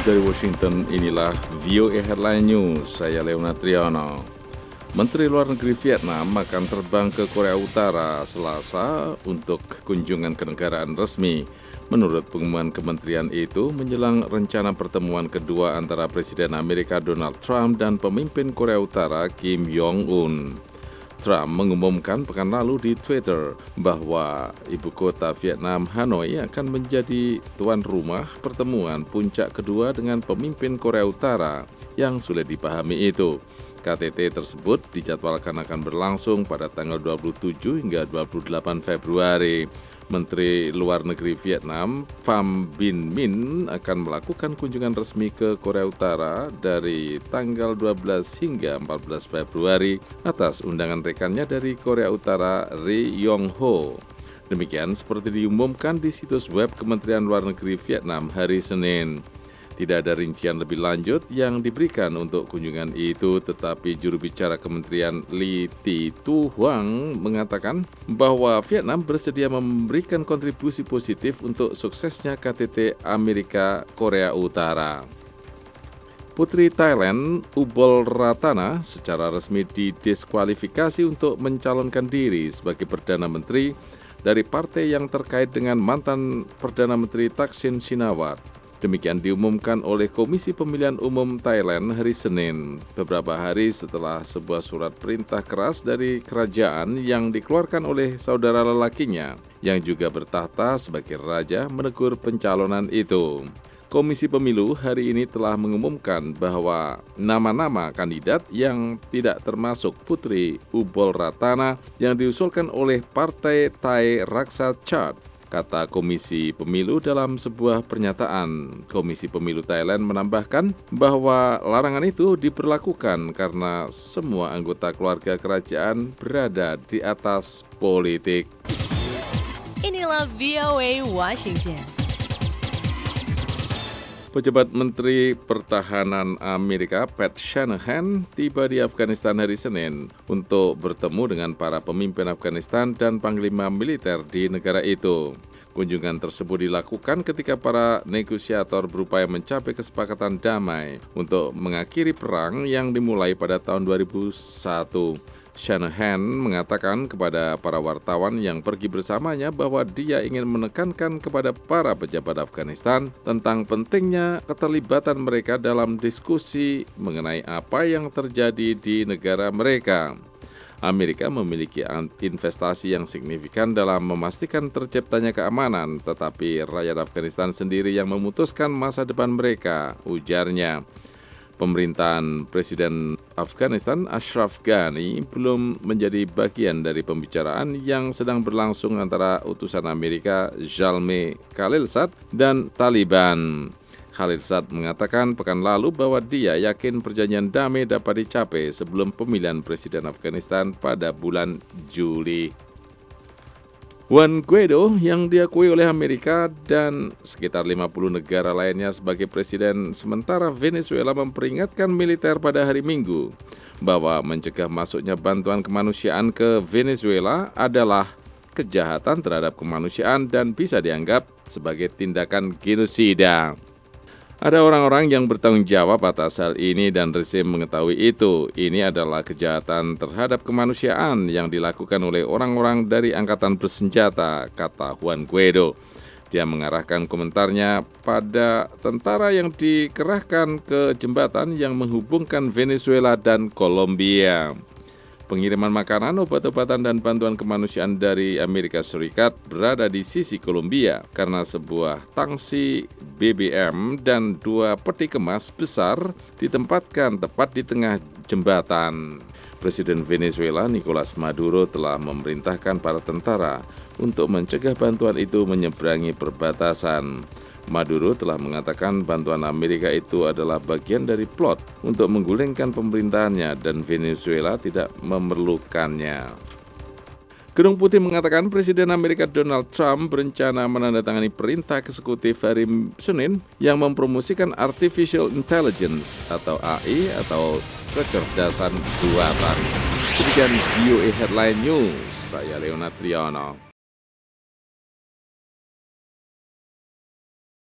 Dari Washington, inilah VOA Headline News. Saya Leonard Triano. Menteri Luar Negeri Vietnam akan terbang ke Korea Utara Selasa untuk kunjungan kenegaraan resmi. Menurut pengumuman kementerian itu, menjelang rencana pertemuan kedua antara Presiden Amerika Donald Trump dan pemimpin Korea Utara Kim Jong-un. Trump mengumumkan pekan lalu di Twitter bahwa ibu kota Vietnam, Hanoi, akan menjadi tuan rumah pertemuan puncak kedua dengan pemimpin Korea Utara yang sulit dipahami itu. KTT tersebut dijadwalkan akan berlangsung pada tanggal 27 hingga 28 Februari. Menteri Luar Negeri Vietnam, Pham Binh Minh, akan melakukan kunjungan resmi ke Korea Utara dari tanggal 12 hingga 14 Februari atas undangan rekannya dari Korea Utara, Ri Yong Ho. Demikian seperti diumumkan di situs web Kementerian Luar Negeri Vietnam hari Senin. Tidak ada rincian lebih lanjut yang diberikan untuk kunjungan itu, tetapi juru bicara Kementerian Ly Thi Tu Huang mengatakan bahwa Vietnam bersedia memberikan kontribusi positif untuk suksesnya KTT Amerika Korea Utara. Putri Thailand, Ubol Ratana, secara resmi didiskualifikasi untuk mencalonkan diri sebagai Perdana Menteri dari partai yang terkait dengan mantan Perdana Menteri Thaksin Shinawatra. Demikian diumumkan oleh Komisi Pemilihan Umum Thailand hari Senin, beberapa hari setelah sebuah surat perintah keras dari kerajaan yang dikeluarkan oleh saudara lelakinya, yang juga bertahta sebagai raja, menegur pencalonan itu. Komisi Pemilu hari ini telah mengumumkan bahwa nama-nama kandidat yang tidak termasuk Putri Ubol Ratana yang diusulkan oleh Partai Thai Raksa Chart, kata Komisi Pemilu dalam sebuah pernyataan. Komisi Pemilu Thailand menambahkan bahwa larangan itu diberlakukan karena semua anggota keluarga kerajaan berada di atas politik. Inilah VOA Washington. Pejabat Menteri Pertahanan Amerika Pat Shanahan tiba di Afghanistan hari Senin untuk bertemu dengan para pemimpin Afghanistan dan panglima militer di negara itu. Kunjungan tersebut dilakukan ketika para negosiator berupaya mencapai kesepakatan damai untuk mengakhiri perang yang dimulai pada tahun 2001. Shanahan mengatakan kepada para wartawan yang pergi bersamanya bahwa dia ingin menekankan kepada para pejabat Afghanistan tentang pentingnya keterlibatan mereka dalam diskusi mengenai apa yang terjadi di negara mereka. Amerika memiliki investasi yang signifikan dalam memastikan terciptanya keamanan, tetapi rakyat Afghanistan sendiri yang memutuskan masa depan mereka, ujarnya. Pemerintahan Presiden Afghanistan Ashraf Ghani belum menjadi bagian dari pembicaraan yang sedang berlangsung antara utusan Amerika Zalmay Khalilzad dan Taliban. Khalilzad mengatakan pekan lalu bahwa dia yakin perjanjian damai dapat dicapai sebelum pemilihan Presiden Afghanistan pada bulan Juli. Juan Guaido yang diakui oleh Amerika dan sekitar 50 negara lainnya sebagai presiden sementara Venezuela memperingatkan militer pada hari Minggu bahwa mencegah masuknya bantuan kemanusiaan ke Venezuela adalah kejahatan terhadap kemanusiaan dan bisa dianggap sebagai tindakan genosida. Ada orang-orang yang bertanggung jawab atas hal ini dan rezim mengetahui itu. Ini adalah kejahatan terhadap kemanusiaan yang dilakukan oleh orang-orang dari angkatan bersenjata, kata Juan Guaido. Dia mengarahkan komentarnya pada tentara yang dikerahkan ke jembatan yang menghubungkan Venezuela dan Kolombia. Pengiriman makanan, obat-obatan, dan bantuan kemanusiaan dari Amerika Serikat berada di sisi Kolombia karena sebuah tangsi BBM dan 2 peti kemas besar ditempatkan tepat di tengah jembatan. Presiden Venezuela Nicolas Maduro telah memerintahkan para tentara untuk mencegah bantuan itu menyeberangi perbatasan. Maduro telah mengatakan bantuan Amerika itu adalah bagian dari plot untuk menggulingkan pemerintahannya dan Venezuela tidak memerlukannya. Gedung Putih mengatakan Presiden Amerika Donald Trump berencana menandatangani perintah eksekutif hari Senin yang mempromosikan Artificial Intelligence atau AI atau kecerdasan buatan. Demikian VOA Headline News, saya Leonard Triano.